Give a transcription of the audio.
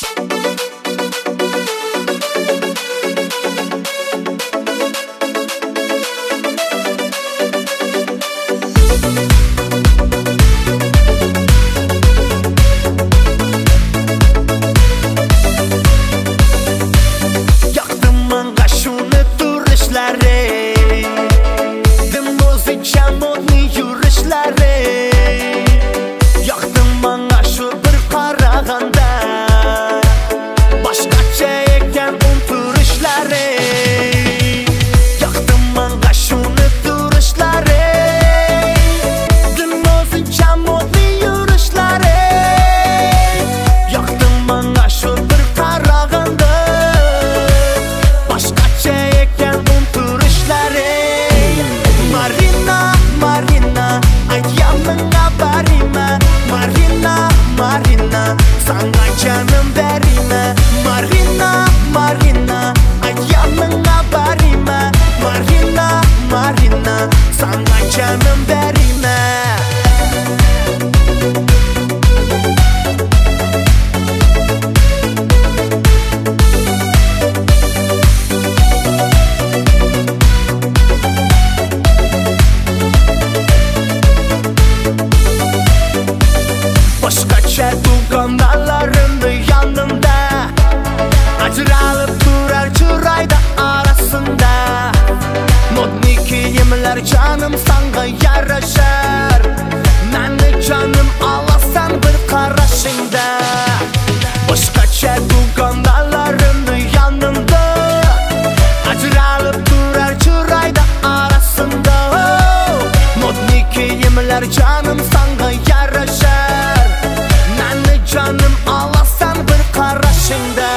Sana canım verime Marina, Marina Ayağımına barime Marina, Marina Sana canım verime Başkaça duganlarında yanımda Acıralıp durar çırayda arasında Modni kiyimler canım sana yaraşar Məni canım alasan bir qarashingda Başkaça duganlarında yanımda Acıralıp durar çırayda arasında Modni kiyimler canım sana yaraşar Canım alasan bir qarashingda